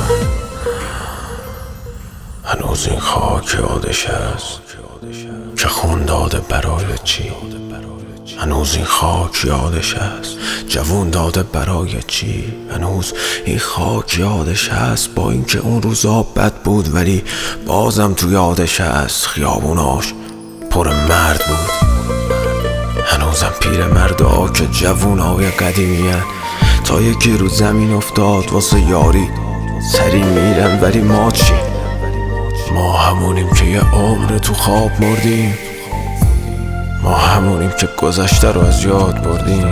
هنوز این خاک یادش هست که خون داده برای چی؟ هنوز این خاک یادش هست جوون داده برای چی؟ هنوز این خاک یادش هست با اینکه اون روزا بد بود ولی بازم تو یادش هست خیابوناش پر مرد بود. هنوزم پیر مردا که جوونای قدیمی هن تا یکی رو زمین افتاد واسه یاری سری میرن ولی ما چی؟ ما همونیم که یه عمر تو خواب مردیم، ما همونیم که گذشته رو از یاد بردیم.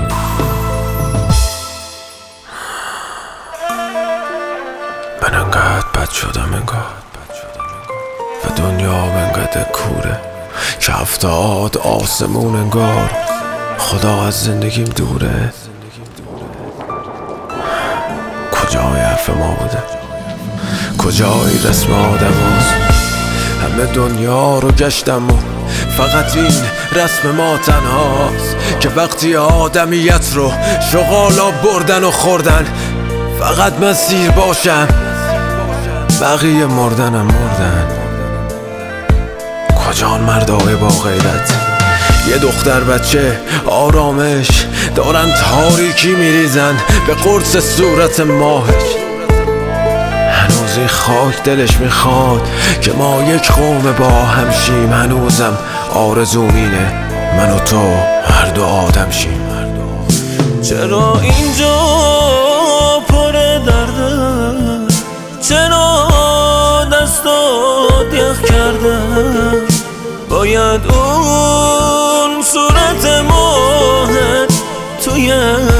من انقدر بد شدم انگار و دنیا انقدر کوره که هفتاد آسمون انگار خدا از زندگیم دوره. کجای حرف ما بوده؟ کجای رسم آدم هست؟ همه دنیا رو گشتم و فقط این رسم ما تنهاست که وقتی آدمیت رو شغالا بردن و خوردن فقط من سیر باشم بقیه مردنم مردن. کجان مردای با غیرت؟ یه دختر بچه آرامش دارن تاریکی میریزن به قرص صورت ماهش. هنوز این خاک دلش میخواد که ما یک قوم با هم شیم. هنوزم آرزوم اینه من و تو هر دو آدم شیم. چرا اینجا پر درده؟ چرا دستات یخ کرده؟ باید اون صورت ماهت توی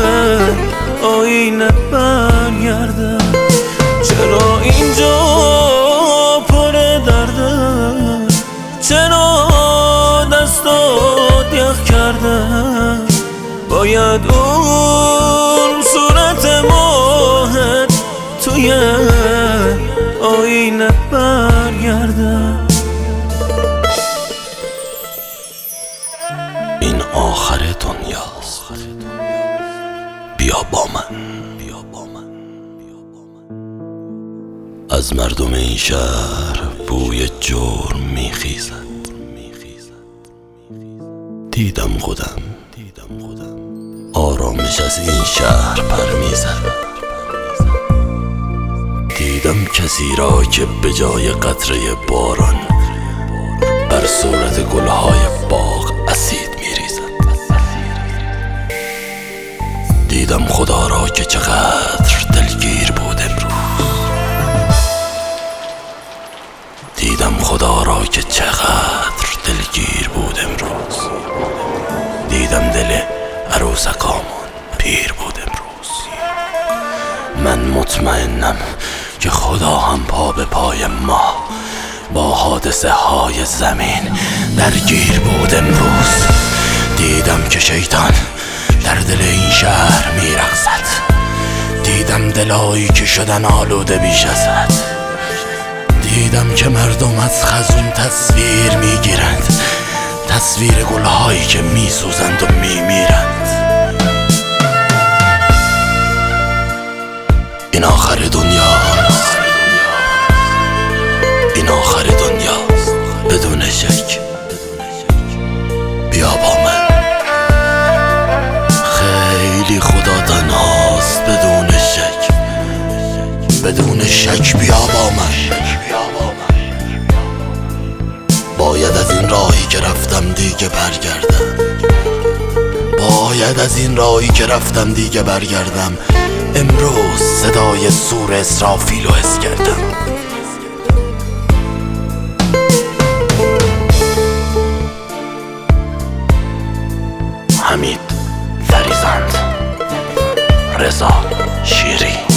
آینه برگرده. چرا اینجا پر درده؟ چرا دستات یخ کرده؟ باید اون صورت ماهت توی آینه برگرده. این آخر دنیاست، بیا با من. از مردم این شهر بوی جرم میخیزد. دیدم خودم آرامش از این شهر پر میزد. دیدم کسی را که به جای قطره باران بر صورت گلهای باغ اسید میریزد. دیدم خدا را که چقدر دلگیر بود امروز. دیدم خدا را که چقدر دلگیر بود امروز. دیدم دل عروسکامون پیر بود امروز. من مطمئنم که خدا هم پا به پای ما با حادثه های زمین درگیر بود امروز. دیدم که شیطان در دل این شهر میرقصد. دیدم دلایی که شدن آلوده بیش از حد. دیدم که مردم از خزون تصویر میگیرند، تصویر گلهایی که میسوزند و میمیرند. این آخر دنیاست، این آخر دنیاست بدون شک. بیا با من. خیلی خدا تنهاست بدون شک، بدون شک. بیا با من. باید از این راهی که رفتم دیگه برگردم. باید از این راهی که رفتم دیگه برگردم. امروز صدای سور اسرافیل رو حس کردم. حمید فریزند، رضا شیری.